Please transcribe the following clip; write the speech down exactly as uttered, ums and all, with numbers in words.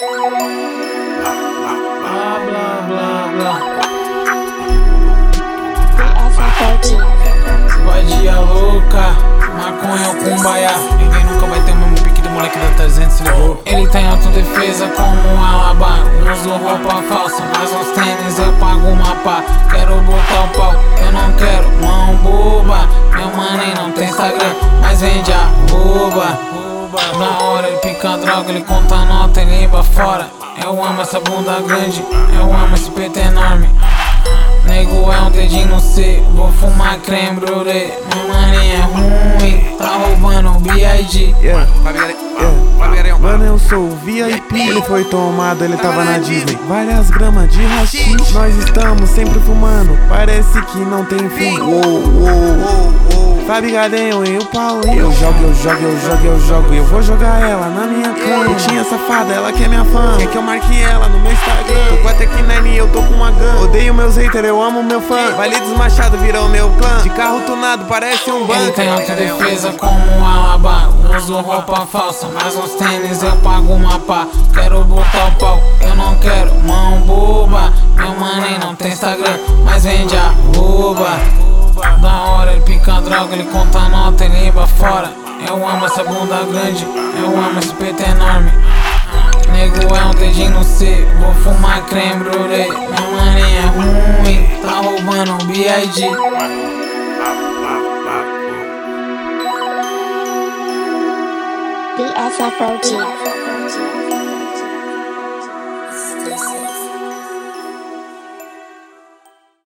Blá, blá, blá, blá. Vadia louca, maconha ou cumbaiá. Ninguém nunca vai ter o mesmo pique do moleque da trezentos, se ligou? Ele tem autodefesa como um alabá. Uso roupa falsa, mas os tênis eu pago uma pá. Quero botar o pau, eu não quero mão boba. Meu mané não tem Instagram, mas vende arroba. Na hora ele pica droga, ele conta nota e limpa fora. Eu amo essa bunda grande, eu amo esse peito enorme. Nego é um dedinho no C, vou fumar creme brulee. Meu maninho é ruim, tá roubando o B I G. Yeah, yeah. Mano, eu sou o V I P. Ele foi tomado, ele tava na Disney. Várias gramas de haxixe. Nós estamos sempre fumando, parece que não tem fim. Uou, uou, uou. Fabigadinho e o Paulinho. Eu jogo, eu jogo, eu jogo, eu jogo. Eu vou jogar ela na minha cama. Tinha safada, ela que é minha fã. Quer que eu marque ela no meu Instagram? Tô com a Tec nine e eu tô com uma gun. Odeio meus haters, eu amo meu fã. Vale dos Machado virou meu clã. De carro tunado, parece um banco. Ele tem autodefesa como um alabá. Uso roupa falsa, mas os tênis eu pago uma pá. Quero botar o pau, eu não quero mão boba. Meu mané não tem Instagram, mas vende arroba. Da hora ele pica droga, ele conta nota e limpa fora. Eu amo essa bunda grande, eu amo esse peito enorme. Nego é um dedinho no C, vou fumar creme brulee. Meu maninho é ruim, tá roubando o B I G. B S F O G.